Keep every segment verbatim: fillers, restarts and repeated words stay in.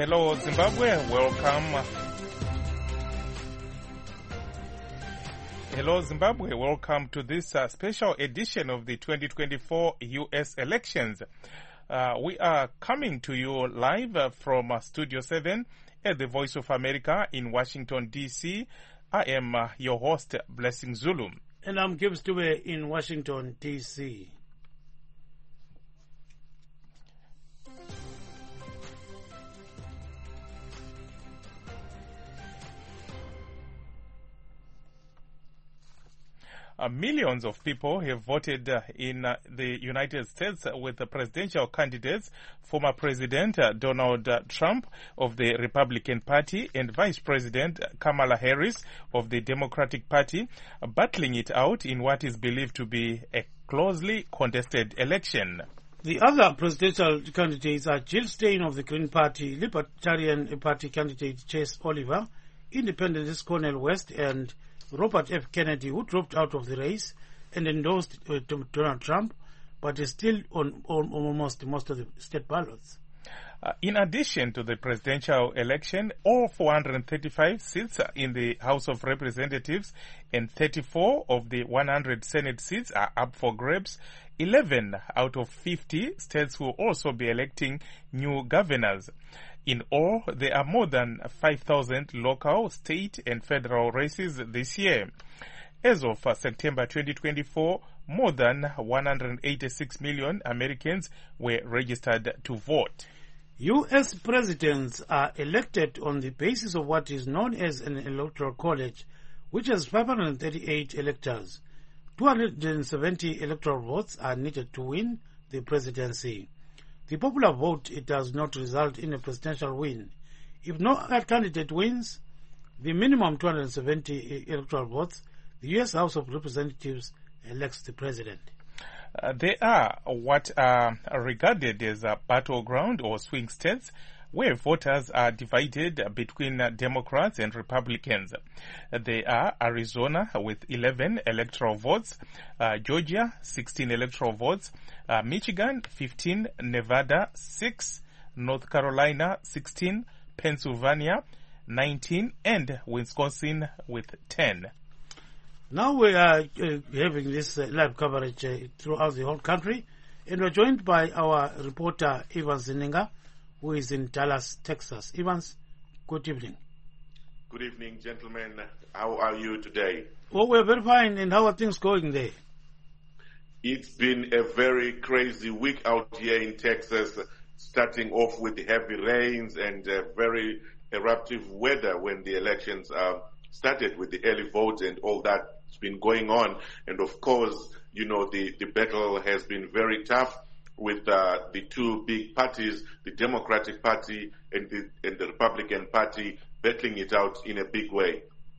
Hello, Zimbabwe. Welcome. Hello, Zimbabwe. Welcome to this uh, special edition of the twenty twenty-four U S elections. Uh, we are coming to you live uh, from uh, Studio seven at the Voice of America in Washington, D C. I am uh, your host, Blessing Zulu. And I'm Gibbs Dube in Washington, D C. Uh, millions of people have voted uh, in uh, the United States uh, with the presidential candidates, former President uh, Donald uh, Trump of the Republican Party and Vice President Kamala Harris of the Democratic Party, uh, battling it out in what is believed to be a closely contested election. The other presidential candidates are Jill Stein of the Green Party, Libertarian Party candidate Chase Oliver, Independentist Cornel West, and Robert F. Kennedy, who dropped out of the race and endorsed uh, Donald Trump, but is still on, on almost most of the state ballots. Uh, in addition to the presidential election, all four hundred thirty-five seats in the House of Representatives and thirty-four of the one hundred Senate seats are up for grabs. eleven out of fifty states will also be electing new governors. In all, there are more than five thousand local, state, and federal races this year. As of uh, September twenty twenty-four, more than one hundred eighty-six million Americans were registered to vote. U S presidents are elected on the basis of what is known as an electoral college, which has five hundred thirty-eight electors. two hundred seventy electoral votes are needed to win the presidency. The popular vote, it does not result in a presidential win. If no candidate wins the minimum two hundred seventy electoral votes, the U S House of Representatives elects the president. Uh, they are what are regarded as a battleground or swing states, where voters are divided between uh, Democrats and Republicans. Uh, they are Arizona with eleven electoral votes, uh, Georgia sixteen electoral votes, uh, Michigan fifteen, Nevada six, North Carolina sixteen, Pennsylvania nineteen, and Wisconsin with ten. Now we are uh, having this uh, live coverage uh, throughout the whole country, and we're joined by our reporter Evans Zininga, who is in Dallas, Texas. Evans, good evening. Good evening, gentlemen. How are you today? Oh, we're very fine. And how are things going there? It's been a very crazy week out here in Texas, starting off with heavy rains and uh, very eruptive weather when the elections uh, started with the early vote and all that's been going on. And of course, you know, the, the battle has been very tough with uh, the two big parties, the Democratic Party and the, and the Republican Party, battling it out in a big way.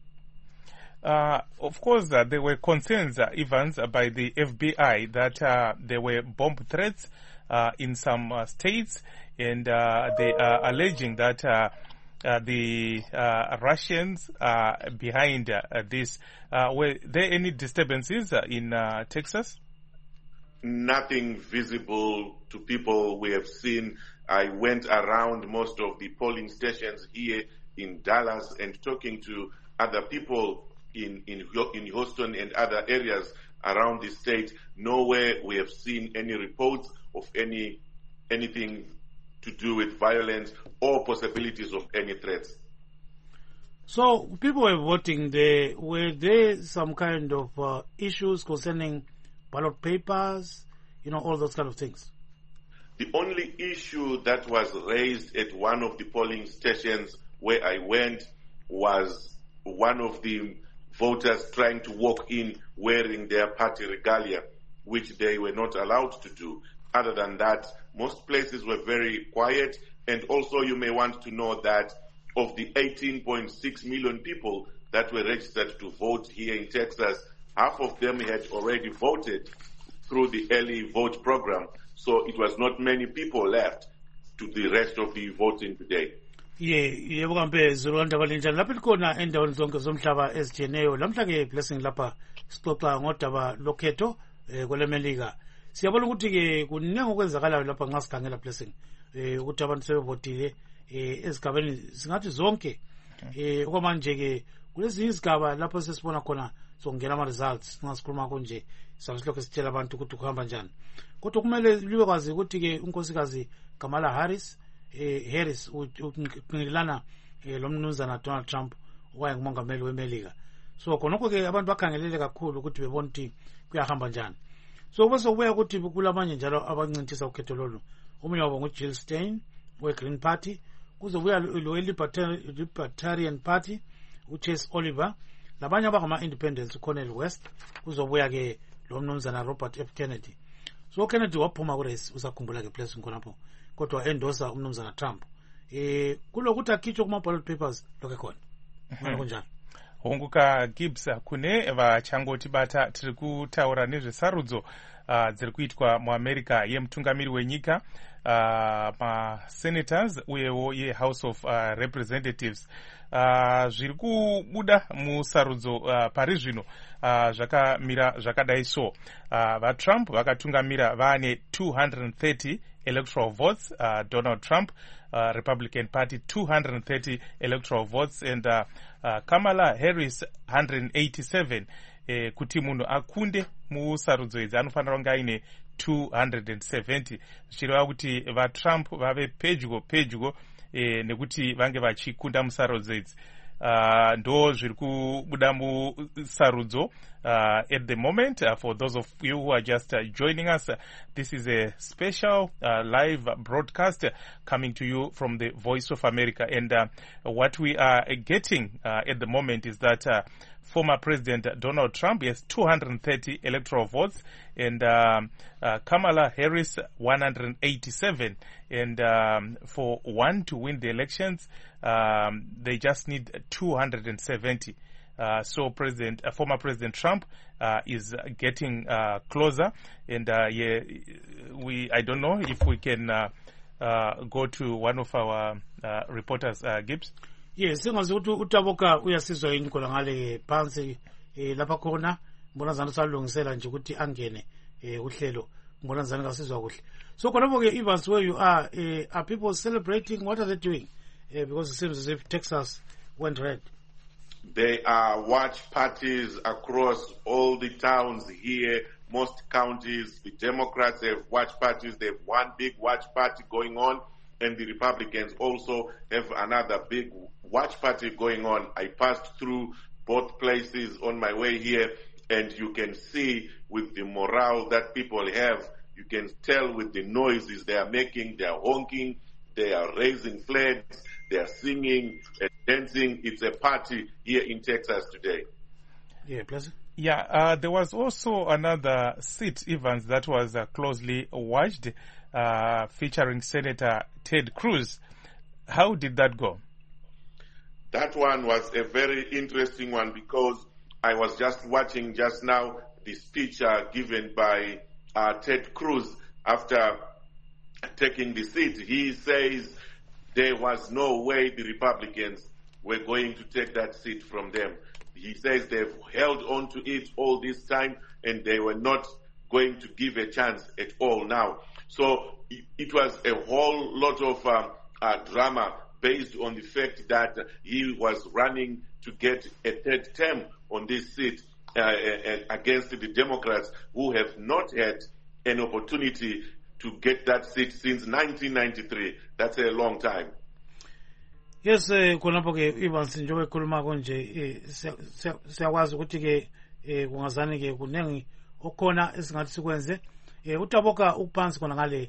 Uh, of course, uh, there were concerns, uh, Evans, uh, by the F B I that uh, there were bomb threats uh, in some uh, states, and uh, they are alleging that uh, uh, the uh, Russians are behind uh, this. Uh, were there any disturbances uh, in uh, Texas? Nothing visible to people we have seen. I went around most of the polling stations here in Dallas and talking to other people in, in, in Houston and other areas around the state. Nowhere we have seen any reports of any anything to do with violence or possibilities of any threats. So people were voting there. Were there some kind of uh, issues concerning ballot papers, you know, all those kind of things? The only issue that was raised at one of the polling stations where I went was one of the voters trying to walk in wearing their party regalia, which they were not allowed to do. Other than that, most places were very quiet. And also you may want to know that of the eighteen point six million people that were registered to vote here in Texas, half of them had already voted through the early vote program. So it was not many people left to the rest of the voting today. Ye yebo kambe zilonda balinjani lapha likhona endaweni zonke zomhlaba ezijeneyo lamhla ke Blessing lapha sixoxa ngodaba lokhetho eh kwelemelika. Siyabona ukuthi ke kuningi okwenzakalayo lapha nxa sikhangela Blessing eh ukuthi abantu sebevotile eh ezigabeni singathi zonke eh okwamanje ke kulezi izigaba lapho sesibona khona sokungena ama results singasikhuluma konje sasilokho sitshela abantu ukuthi kuhamba njani kodwa kumele libe kwazi ukuthi ke unkosikazi Kamala Harris eh Harris uqinilana lo mnumzana Donald Trump waye ngumongameli weMelika so khonokho ke abantu bakhangelele kakhulu ukuthi bebona ukuthi kuyahamba njani so bese kubuya ukuthi kulamanye njalo abancintisa ukhetho lolu omunye wabo nguJill Stein we-Green Party kuzobuya lo Libertarian Party uChase Oliver labanye abangama-independents uCornel West kuzobuya ke lo mnumzana Robert F Kennedy so Kennedy waphuma kurace usakhumbula ke place khonapho kodwa endosa umnumzana Trump eh kulokuthi akhitshwe kuma-ballot papers lokho khona manje kunjani honguka Gibbs kune vachangoti bata tiri kutaura nezvesarudzo uh, dziri kuitwa muamerica yemutungamiri wenyika uh, masenators uyewo yehouse of uh, representatives uh, zviri kubuda musarudzo uh, pari zvino uh, zvakamira zvakadai so uh, vatrump vakatungamira vaane two hundred thirty electoral votes, uh, Donald Trump, uh, Republican Party, two hundred thirty electoral votes, and uh, uh, Kamala Harris, one hundred eighty-seven. Eh, kuti munhu akunde musarudzo idzi anofanira kunge aine two hundred seventy zvichireva kuti vatrump vave pedyo pedyo eh, nekuti vange vachikunda musarudzo idzi uh, ndo zviri kubuda musarudzo uh, at the moment. Uh, for those of you who are just uh, joining us, uh, this is a special uh, live broadcast uh, coming to you from the Voice of America, and uh, what we are getting uh, at the moment is that uh, former President Donald Trump has two hundred thirty electoral votes, and um, uh, Kamala Harris one hundred eighty-seven. And um, for one to win the elections, um, they just need two hundred seventy. Uh, so President, uh, former President Trump uh, is getting uh, closer, and uh, yeah, we I don't know if we can uh, uh, go to one of our uh, reporters, uh, Gibbs. Yes, singazi ukuthi utaboka uyasizwa yini khona ngale phansi eh lapha khona mbona zana salungisela nje ukuthi angene eh uhlelo mbona zana kasizwa kuhle. So khonapho ke Evans, where you are, eh, are people celebrating? What are they doing? Eh, because it seems as if Texas went red. There are watch parties across all the towns here, most counties. The Democrats have watch parties. They have one big watch party going on, and the Republicans also have another big watch party going on. I passed through both places on my way here, and you can see with the morale that people have, you can tell with the noises they are making, they are honking, they are raising flags, they are singing and dancing. It's a party here in Texas today. Yeah, pleasure. Yeah, uh, there was also another seat, Evans, that was uh, closely watched, uh, featuring Senator Ted Cruz. How did that go? That one was a very interesting one because I was just watching just now the speech uh, given by uh, Ted Cruz after taking the seat. He says there was no way the Republicans were going to take that seat from them. He says they've held on to it all this time and they were not going to give a chance at all now. So it was a whole lot of um, uh, drama based on the fact that he was running to get a third term on this seat uh, against the Democrats, who have not had an opportunity to get that seat since nineteen ninety-three. That's a long time. Yes, khonapho ke Evans njengoba ekhuluma konje siyakwazi ukuthi ke kungazani ke kunengi okhona esingathi sikwenze utaboka uphansi khona ngale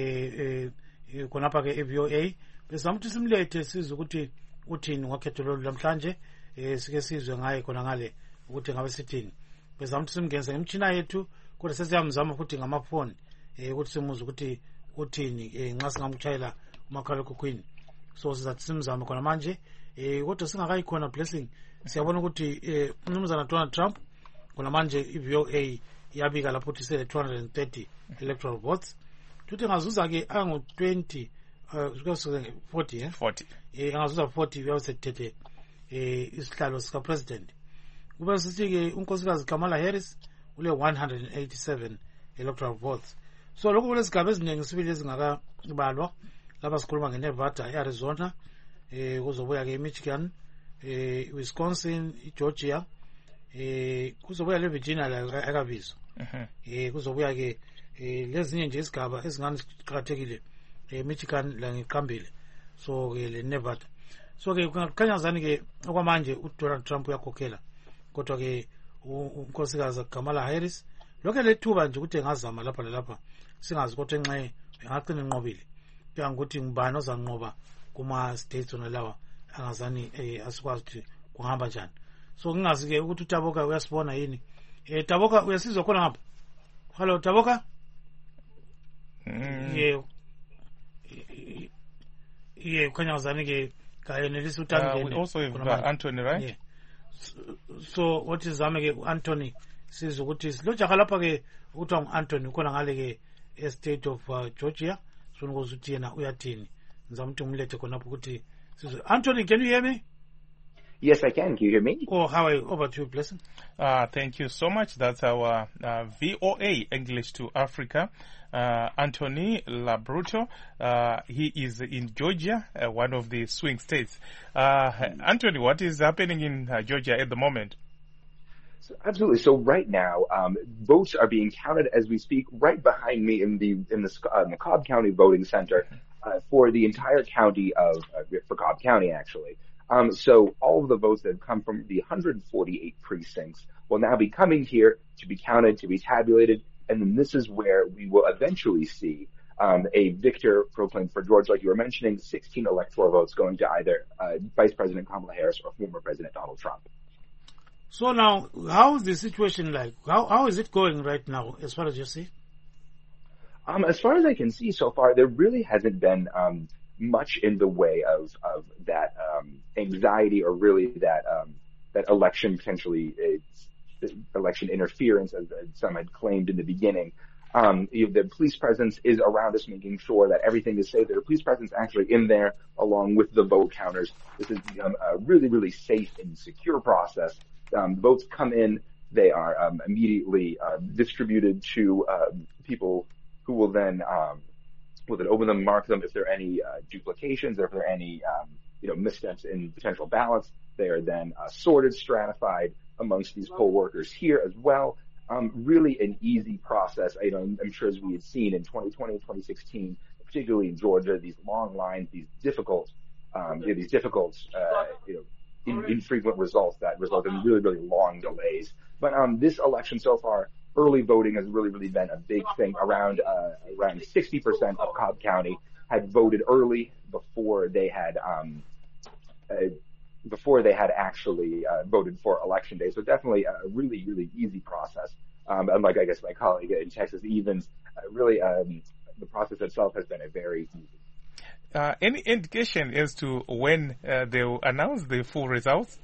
eh khonapha ke V O A bese ukuthi simlethe sizwe ukuthi uthini ngakhetho lo lamhlanje eh sike sizwe ngaye khona ngale ukuthi ngabe sithini bese ukuthi simngenze ngemtshina yethu kodwa sesiyamzama futhi ngamafoni eh ukuthi simuze ukuthi uthini nxa singamtshayela umakhala kokweni. So sizathi simzama khona manje eh kodwa singakayikhona blessing siyabona ukuthi eh umnumzana Donald Trump khona manje i-V O A yabika lapho ukuthi sele two hundred thirty electoral votes tuthi ngazuza ke angu twenty uh forty eh forty eh angazuza forty uyasethethe eh isihlalo sika president kube sithi ke unkosikazi Kamala Harris ule one hundred eighty-seven electoral votes. So lokho kulesigaba eziningi sibili ezingaka balwa lapha sikhuluma ngeNevada, eArizona, eh kuzobuya ke eMichigan, eh Wisconsin, eGeorgia, eh kuzobuya leVirginia la akabizo. Eh kuzobuya ke eh lezinye nje isigaba ezingani ziqhakathekile eMichigan la ngiqhambile. So ke leNevada. So ke kungakhanya zani ke okwamanje uDonald Trump uyakhokhela. Kodwa ke unkosikazi Kamala Harris lokho lethuba nje ukuthi engazama lapha lapha singazi kodwa enxe engagcina enqobile. Kuya ngokuthi ngibani ozanqoba kuma states ona lawa angazani eh asikwazi ukuthi kuhamba njani. So ngingazi ke ukuthi uTaboka uyasibona yini. Eh Taboka uyasizwa khona ngapha. Hello Taboka? Mm. Yeah. Yeah, khanya zani ke kayenelisa utangene. Uh, we also have uh, Anthony, right? Yeah. So, so what is zame ke Anthony sizwe ukuthi silojaha lapha ke uthiwa ngu-Anthony khona ngale ke estate of uh, Georgia. So ngokuthi uthi yena uyathini. Ngizama ukuthi ngimlethe khonapho ukuthi sizwe. Anthony, can you hear me? Yes, I can. Can you hear me? Oh, how are you? Over to you, Blessing. Uh, thank you so much. That's our uh, V O A English to Africa, uh, Anthony Labruto. Uh, he is in Georgia, uh, one of the swing states. Uh, Anthony, what is happening in uh, Georgia at the moment? So, absolutely. So right now, um, votes are being counted as we speak. Right behind me in the in the, uh, in the Cobb County Voting Center uh, for the entire county of uh, for Cobb County, actually. Um, so all of the votes that have come from the one hundred forty-eight precincts will now be coming here to be counted, to be tabulated, and then this is where we will eventually see um, a victor proclaimed for Georgia, like you were mentioning, sixteen electoral votes going to either uh, Vice President Kamala Harris or former President Donald Trump. So now, how is the situation like? How how is it going right now, as far as you see? Um, as far as I can see so far, there really hasn't been um, much in the way of of that um, anxiety or really that um, that election potentially uh, election interference, as, as some had claimed in the beginning. Um, you know, the police presence is around us, making sure that everything is safe. There's a police presence actually in there, along with the vote counters. This has become a really, really safe and secure process. Um, votes come in, they are um, immediately uh, distributed to uh, people who will then um, will then open them, mark them. If there are any uh, duplications, or if there are any um, you know missteps in potential ballots, they are then uh, sorted, stratified amongst these poll workers here as well. Um, really an easy process. You know, I'm sure as we had seen in twenty twenty, twenty sixteen, particularly in Georgia, these long lines, these difficult, um, you know, these difficult, uh, you know, in, infrequent results that result in really, really long delays. But um, this election so far, early voting has really, really been a big thing. Around uh, around sixty percent of Cobb County had voted early before they had um, uh, before they had actually uh, voted for election day. So definitely a really, really easy process. Um, unlike, I guess, my colleague in Texas, Evans, uh, really um, the process itself has been a very easy. Uh, any indication as to when uh, they will announce the full results?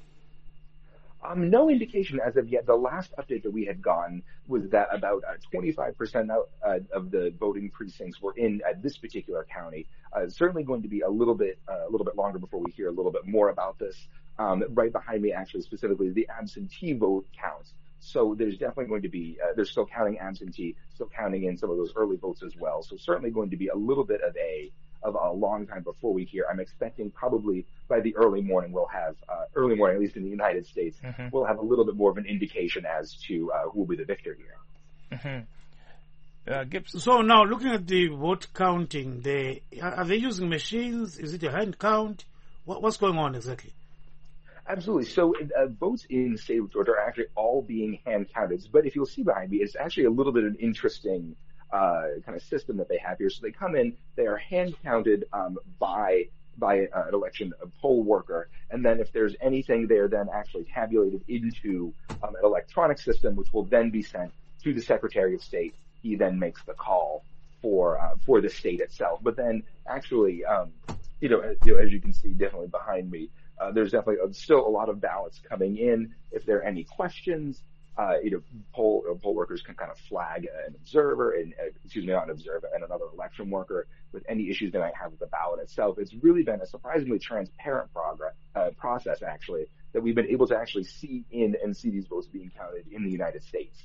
Um, no indication as of yet. The last update that we had gotten was that about uh, twenty-five percent out, uh, of the voting precincts were in at this particular county. Uh, certainly going to be a little bit, uh, a little bit longer before we hear a little bit more about this. Um, right behind me, actually, specifically the absentee vote counts. So there's definitely going to be, uh, they're still counting absentee, still counting in some of those early votes as well. So certainly going to be a little bit of a of a long time before we hear. I'm expecting probably by the early morning we'll have, uh, early morning, at least in the United States, mm-hmm. we'll have a little bit more of an indication as to uh, who will be the victor here. Mm-hmm. Uh, Gibson. So now looking at the vote counting, they, are they using machines? Is it a hand count? What, what's going on exactly? Absolutely. So uh, votes in the state of Georgia are actually all being hand counted. But if you'll see behind me, it's actually a little bit of an interesting Uh, kind of system that they have here. So they come in, they are hand counted um, by by uh, an election a poll worker, and then if there's anything, they're then actually tabulated into um, an electronic system, which will then be sent to the Secretary of State. He then makes the call for uh, for the state itself. But then actually, um, you know, as, you know, as you can see, definitely behind me, uh, there's definitely uh, still a lot of ballots coming in. If there are any questions, Uh, you know, poll, uh, poll workers can kind of flag an observer and, uh, excuse me, not an observer, and another election worker with any issues they might have with the ballot itself. It's really been a surprisingly transparent progress, uh, process, actually, that we've been able to actually see in and see these votes being counted in the United States.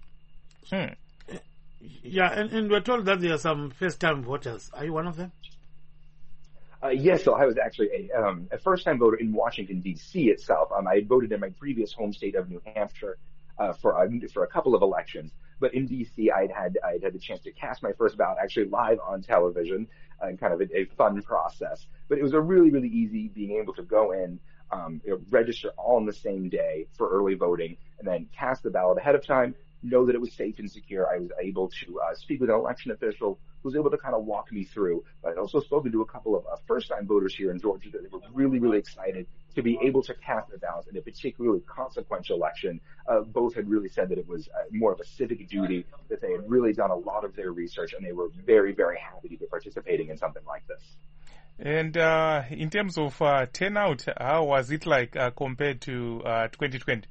Hmm. Yeah, and, and we're told that there are some first-time voters. Are you one of them? Uh, yes, so I was actually a, um, a first-time voter in Washington, D C itself. Um, I had voted in my previous home state of New Hampshire uh, for, uh, for a couple of elections. But in D C, I'd had, I'd had the chance to cast my first ballot actually live on television, uh, kind of a, a fun process. But it was a really, really easy being able to go in, um, you know, register all on the same day for early voting, and then cast the ballot ahead of time, know that it was safe and secure. I was able to uh, speak with an election official who was able to kind of walk me through. But I'd also spoken to a couple of uh, first-time voters here in Georgia that they were really, really excited to be able to cast their ballots in a particularly consequential election. Uh, both had really said that it was uh, more of a civic duty, that they had really done a lot of their research, and they were very, very happy to be participating in something like this. And uh, in terms of uh, turnout, how was it like uh, compared to uh, twenty twenty?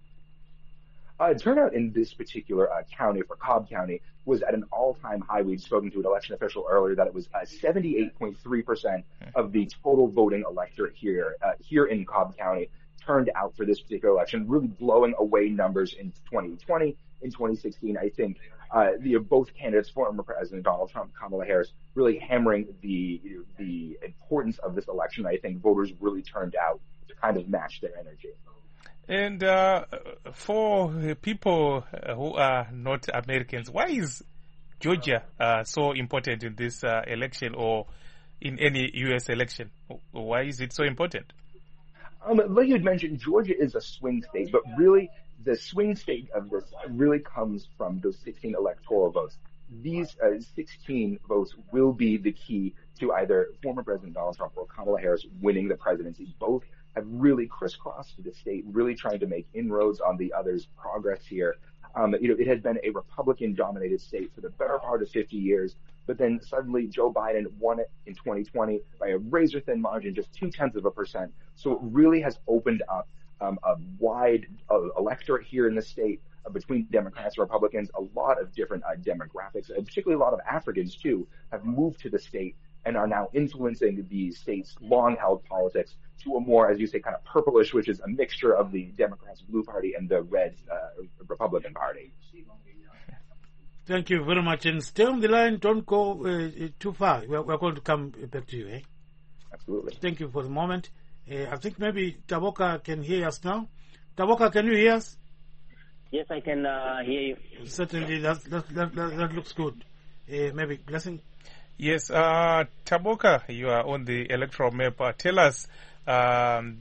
Uh, turnout in this particular uh, county, for Cobb County, was at an all-time high. We'd spoken to an election official earlier that it was uh, seventy-eight point three percent of the total voting electorate here uh, here in Cobb County turned out for this particular election, really blowing away numbers in twenty twenty. In twenty sixteen, I think uh, the, both candidates, former President Donald Trump, Kamala Harris, really hammering the the importance of this election. I think voters really turned out to kind of match their energy. And uh, for people who are not Americans, why is Georgia uh, so important in this uh, election or in any U S election? Why is it so important? Um, like you had mentioned, Georgia is a swing state, but really the swing state of this really comes from those sixteen electoral votes. These uh, sixteen votes will be the key to either former President Donald Trump or Kamala Harris winning the presidency. Both have really crisscrossed the state, really trying to make inroads on the other's progress here. Um, you know, it had been a Republican-dominated state for the better part of fifty years, but then suddenly Joe Biden won it in twenty twenty by a razor-thin margin, just two-tenths of a percent. So it really has opened up um, a wide uh, electorate here in the state uh, between Democrats and Republicans. A lot of different uh, demographics, and particularly a lot of Africans, too, have moved to the state and are now influencing the state's long-held politics to a more, as you say, kind of purplish, which is a mixture of the Democrats' Blue Party and the red uh, Republican Party. Thank you very much. And stay on the line. Don't go uh, too far. We're, we're going to come back to you. Eh? Absolutely. Thank you for the moment. Uh, I think maybe Taboka can hear us now. Taboka, can you hear us? Yes, I can uh, hear you. Certainly, that, that, that, that looks good. Uh, maybe Blessing? Yes, uh, Taboka, you are on the electoral map. Uh, tell us um,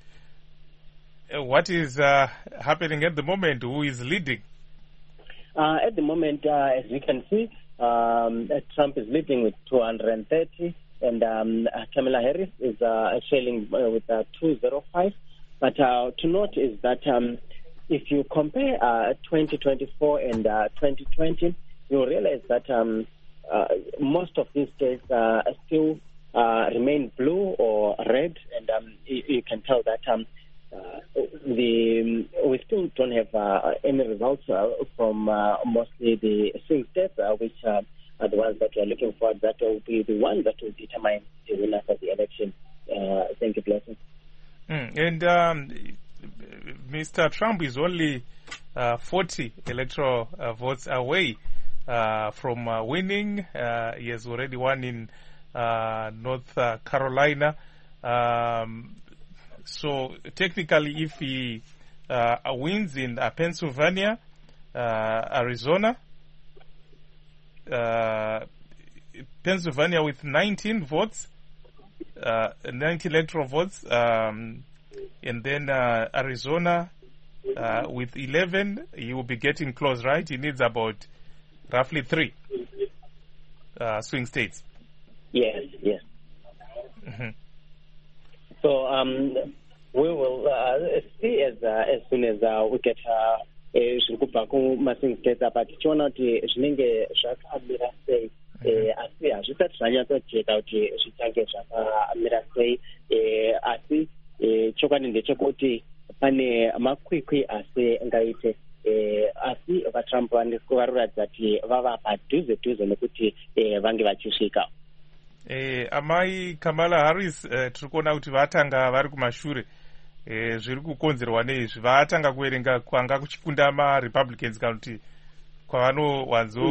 what is uh, happening at the moment. Who is leading? Uh, at the moment, uh, as we can see, um, Trump is leading with two hundred thirty, and um, Kamala Harris is uh, trailing uh, with uh, two hundred five. But uh, to note is that um, if you compare uh, twenty twenty-four and uh, twenty twenty, you'll realize that um, uh, most of these states uh, still uh, remain blue or red, and um, you, you can tell that um, uh, the we still don't have uh, any results uh, from uh, mostly the swing states, uh, which uh, are the ones that we are looking for. That will be the ones that will determine the winner of the election. Uh, thank you, Blessing. Mm, and um, Mister Trump is only uh, forty electoral uh, votes away uh, from uh, winning. Uh, he has already won in uh, North uh, Carolina. Um, so technically, if he uh, wins in uh, Pennsylvania, uh, Arizona, uh, Pennsylvania with nineteen votes, uh, nineteen electoral votes, um, and then uh, Arizona uh, with eleven, he will be getting close, right? He needs about roughly three uh, swing states. Yes, yes. Mm-hmm. So um, we will uh, see as uh, as soon as uh, we get zviri kubva kumaswing states apa tichiona kuti zvinenge zvakamira sei asi hazvisati zvanyatsojeka kuti zvichange zvakamira sei asi chokwadi ndechekuti pane makwikwi asi ngaite asi vatrump varikuratidza kuti vava padhuze dhuze nekuti vange vachisvika. Eh, amai Kamala Harris eh, tiri kuona kuti vatanga vari kumashure eh, zviri kukonzerwa neizvi vatanga kuverenga kwanga kuchikunda maRepublicans kana kuti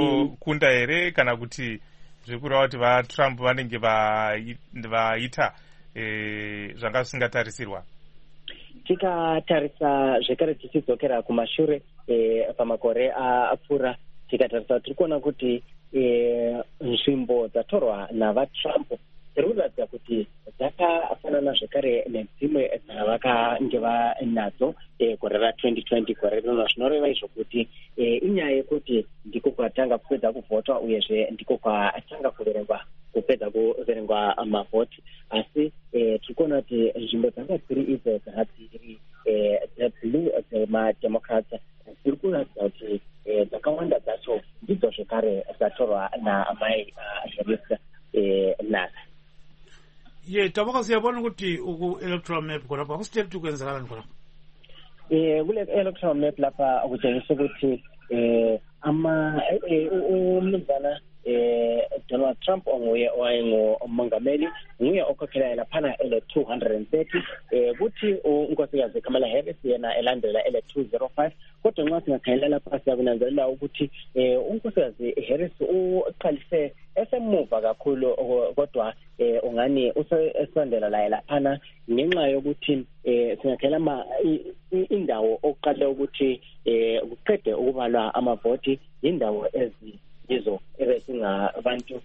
kwavanowanzokunda here kana kuti zviri kureva kuti vaTrump vanenge vaita eh, zvanga zvisingatarisirwa? Tikatarisa zvekare tichidzokera kumashure eh, pamakore apfuura, tikatarisa tiri kuona kuti nzvimbo eh, dzatorwa navaTrump tiri kuratidza kuti dzakafanana zvekare nedzimwe dzavakange vanadzo eh, gore ra-twenty twenty gore rino, zvinoreva izvo kuti eh, inyaya yekuti ndiko kwatanga kupedza kuvhotwa uyezve ndiko kwatanga kuverengwa kupedza kuverengwa mavhoti, asi eh, tiri kuona kuti nzvimbo dzanga dziri idzo dzanga dziri dzeblue dzemademocrats dziri kuratidza kuti dzakawanda dzacho ndidzo zvekare dzatorwa namai Harris nhasi. ye Taboka, siyabona ukuthi ku-electoral map khonapho akusitshela ukuthi kwenzakalani khonapho? um kule electoral map lapha kutshengisa ukuthi um umnumzana um Donald Trump onguye owayengumongameli nguye okhokhelayo laphana ele-two hundred and thirty um kuthi unkosikazi Kamala Harris yena elandela ele-two oh five. Kodwa nxa singakhangela lapha siyakunanzelela ukuthi um unkosikazi Harris uqalise esemuva kakhulu, kodwa um ungani usesondela laye laphana ngenxa yokuthi um singakhangela indawo okuqale ukuthi um kuqede ukubalwa amavoti indawo ezi yizo ebesingabantu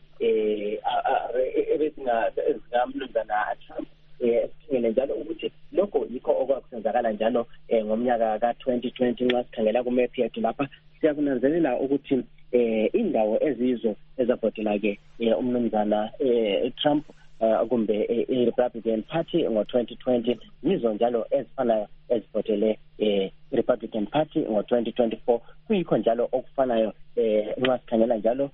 ebesingamnumzana Trump esithingele njalo ukuthi lokho yikho okwakusenzakala njalo ngomnyaka ka-twenty twenty. Nxa sikhangela kumap yethu lapha siyakunanzelela ukuthi indawo ezizo ezavotela-ke umnumzana Trump kumbe i-Republican Party ngo-twenty twenty yizo njalo ezifanayo ezivotele i-Republican Party ngo-twenty twenty-four. Kuyikho njalo okufanayo um nxa sikhangela njalo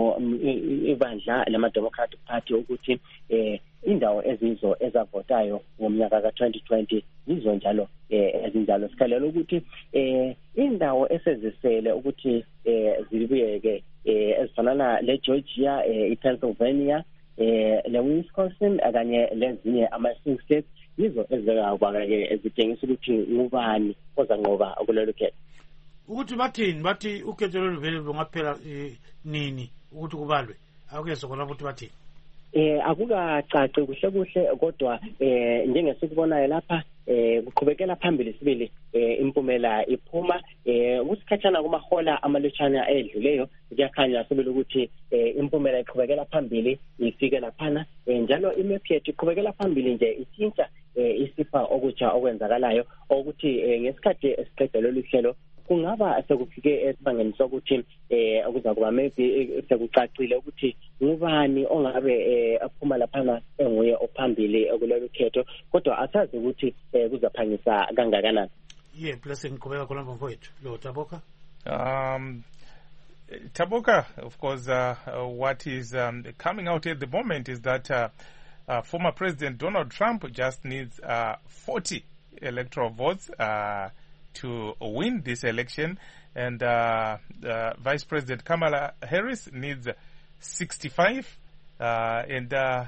ibandla lama-Democratic Party ukuthi um indawo ezizo ezavotayo ngomnyaka ka-twenty twenty yizo njalo um ezinjalo. Sikhalela ukuthi um indawo esezisele ukuthi um zibuye-ke um ezifanana le-Georgia, i-Pennsylvania, eh le-Wisconsin kanye lezinye ama-swing states yizo ezizakwazi ezitshengisa ukuthi ngubani ozanqoba kulolu khetho. Ukuthi bathini bathi ukhetho loluvele lungaphela nini ukuthi kubalwe akukezwe khona ukuthi bathini? Eh akukacaci kuhle kuhle, kodwa eh njengesikubonayo lapha eh kuqhubekela phambili sibili eh impumela iphuma eh kusikhatshana kumahola amalutshana edluleyo kuyakhanya sibili ukuthi eh impumela iqhubekela phambili ifike laphana njalo imap yethu iqhubekela phambili nje ithinta eh isifa okutsha okwenzakalayo ukuthi ngesikhathi esiqedela loluhlelo kungaba sekufike esibangeni sokuthi eh akuza kuba maybe sekucacile ukuthi ngubani ongabe aphuma laphana enguye ophambili kulolu khetho, kodwa asazi ukuthi kuzaphangisa kangakanani. Yeah, plus ngikubeka khona mfowethu lo Taboka. Um Taboka, of course, uh, uh, what is um, coming out at the moment is that uh, uh, former President Donald Trump just needs uh, forty electoral votes uh, to win this election, and uh, uh, Vice President Kamala Harris needs sixty-five, uh, and uh,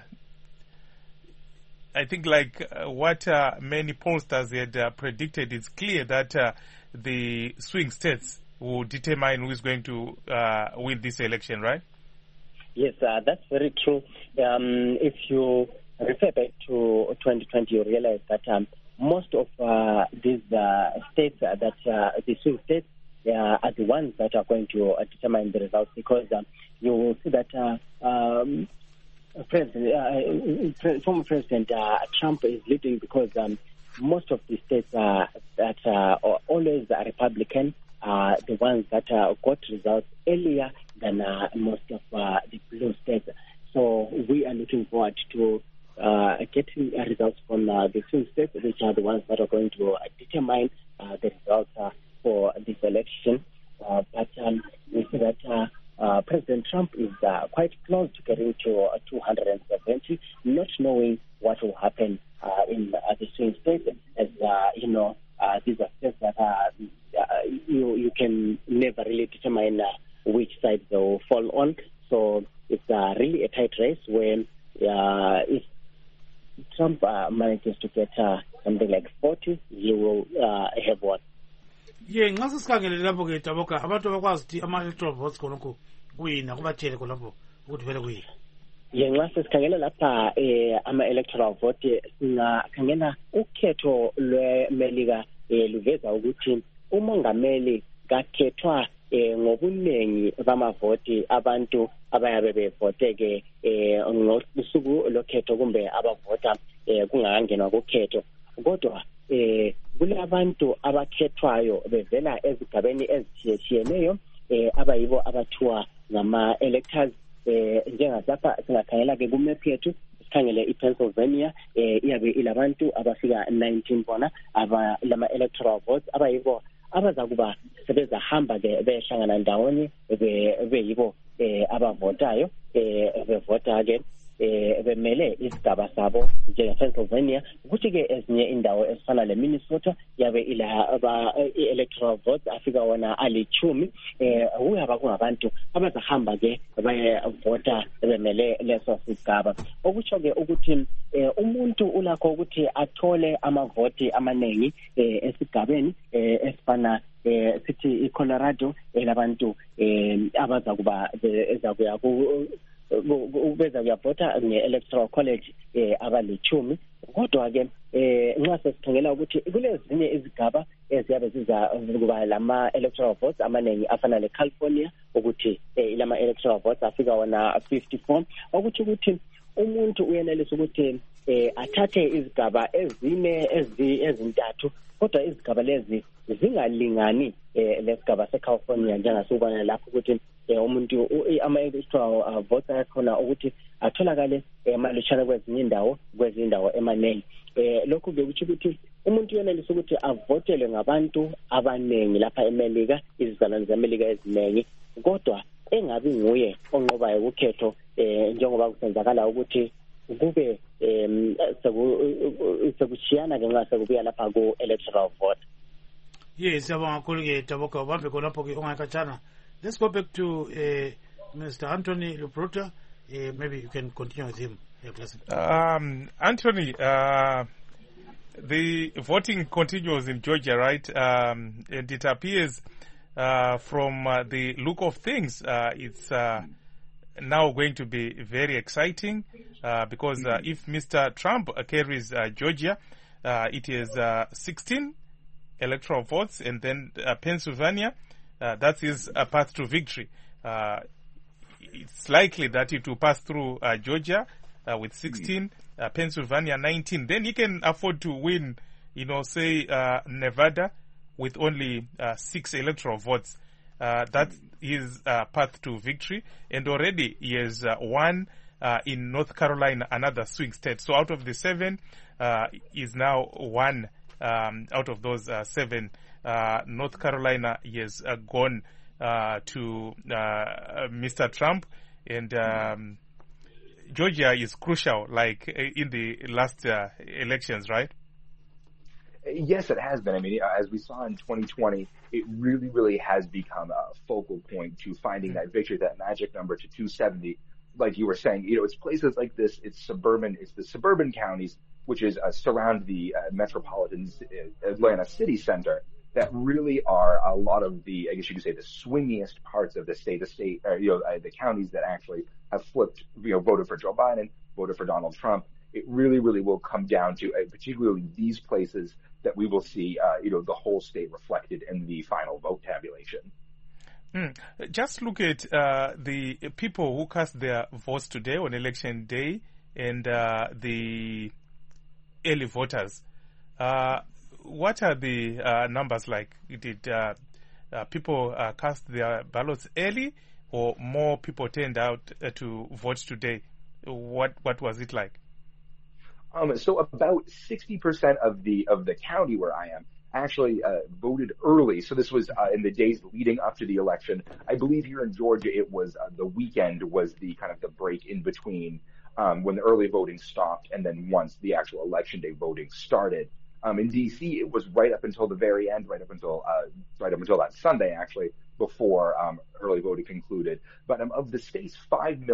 I think like uh, what uh, many pollsters had uh, predicted, it's clear that uh, the swing states will determine who is going to uh, win this election, right? Yes, uh, that's very true. Um, if you refer back to twenty twenty, you realize that um, most of uh, these uh, states, uh, that uh, the swing states, uh, are the ones that are going to uh, determine the results, because um, you will see that uh, um, President, uh, former President uh, Trump is leading because um, most of the states uh, that uh, are always are Republican are the ones that uh, got results earlier than uh, most of uh, the blue states. So we are looking forward to uh, getting results from uh, the swing states, which are the ones that are going to uh, determine uh, the results uh, for this election. Uh, but um, we see that uh, uh, President Trump is uh, quite close to getting to uh, two hundred seventy, not knowing what will happen uh, in uh, the swing states, as uh, you know, uh, these are states that are, uh, you you can never really determine uh, which side they will fall on. So it's uh, really a tight race where uh, if Trump uh, manages to get uh, something like forty, he will uh, have won. Yeah, ngase sikhangele lapho ke Taboka abantu bakwazi ukuthi ama electoral votes khonokho kuyina kubatshele khonapho ukuthi vele kuyini. yenxa sesikhangela lapha eh ama-electoral vote singakhangela ukhetho lweMelika eh luveza ukuthi umongameli kakhethwa eh ngobuningi bamavoti abantu abayabe bevoteke eh ngosuku lokhetho kumbe abavota eh kungakangenwa kukhetho kodwa eh kulabantu abakhethwayo bevela ezigabeni ezithiyetshiyeneyo eh abayibo abathiwa ngama-electors eh njengalapha singakhangela ke kumap yethu sikhangele iPennsylvania eh iyabe ilabantu abafika nineteen bona aba lama electoral votes abayibo abazakuba sebezahamba ke behlangana ndawonye beyibo eh abavotayo eh bevota ke eh bemele isigaba sabo njengePennsylvania ukuthi ke ezinye indawo ezifana leMinnesota yabe ila aba electoral votes afika wona alichumi eh uyaba kungabantu abazahamba ke bayevota bemele leso sigaba okutsho ke ukuthi umuntu ulakho ukuthi athole amavoti amaningi esigabeni esifana sithi iColorado elabantu abazakuba ezakuya ubeza kuyavota nge-electoral college eh abalichumi kodwa ke eh nxa sesikhangela ukuthi kulezinye izigaba eziyabe ziza kuba lama electoral votes amaningi afana leCalifornia ukuthi eh lama electoral votes afika wona fifty-four ukuthi ukuthi umuntu uyenelisa ukuthi eh athathe izigaba ezine ezintathu kodwa izigaba lezi zingalingani eh lesigaba seCalifornia njengasubona lapho ukuthi umuntu ama-electoral votes akhona ukuthi atholakale emalutshana kwezinye indawo kwezinye indawo emaningi eh lokhu ke kuthi ukuthi umuntu uyenelisa ukuthi avotele ngabantu abaningi lapha eMelika izizalwane zeMelika eziningi kodwa engabi nguye onqobayo ukhetho eh njengoba kusenzakala ukuthi kube em sekushiyana ke nxa sekubuya lapha ku-electoral vote. Yes, siyabonga kakhulu ke Taboka ubambe khonapho ke ungakhatshana. Let's go back to uh, Mister Anthony Lubruta. Uh, maybe you can continue with him. Um, Anthony, uh, the voting continues in Georgia, right? Um, and it appears uh, from uh, the look of things, uh, it's uh, now going to be very exciting uh, because uh, if Mister Trump uh, carries uh, Georgia, uh, it is uh, sixteen electoral votes, and then uh, Pennsylvania, uh, that is a path to victory. Uh, it's likely that it will pass through uh, Georgia uh, with sixteen, uh, Pennsylvania nineteen. Then he can afford to win, you know, say uh, Nevada with only uh, six electoral votes. Uh, that is a path to victory, and already he has uh, won uh, in North Carolina, another swing state. So out of the seven, uh, is now one um, out of those uh, seven. Uh, North Carolina he has uh, gone uh, to uh, Mister Trump, and um, Georgia is crucial, like in the last uh, elections, right? Yes, it has been. I mean, as we saw in twenty twenty, it really, really has become a focal point to finding that victory, that magic number to two seventy. Like you were saying, you know, it's places like this, it's suburban, it's the suburban counties, which is uh, surround the uh, metropolitan uh, Atlanta city center, that really are a lot of the, I guess you could say, the swingiest parts of the state, the state, uh, you know, uh, the counties that actually have flipped, you know, voted for Joe Biden, voted for Donald Trump. It really, really will come down to, uh, particularly these places, that we will see, uh, you know, the whole state reflected in the final vote tabulation. Mm. Just look at uh, the people who cast their votes today on election day and uh, the early voters. Uh, what are the uh, numbers like? Did uh, uh, people uh, cast their ballots early, or more people turned out uh, to vote today? What what was it like? Um, so about sixty percent of the of the county where I am actually uh, voted early. So this was uh, in the days leading up to the election. I believe here in Georgia it was uh, the weekend was the kind of the break in between um, when the early voting stopped and then once the actual election day voting started. Um, in D C it was right up until the very end, right up until uh, right up until that Sunday actually, before um, early voting concluded. But um, of the state's five million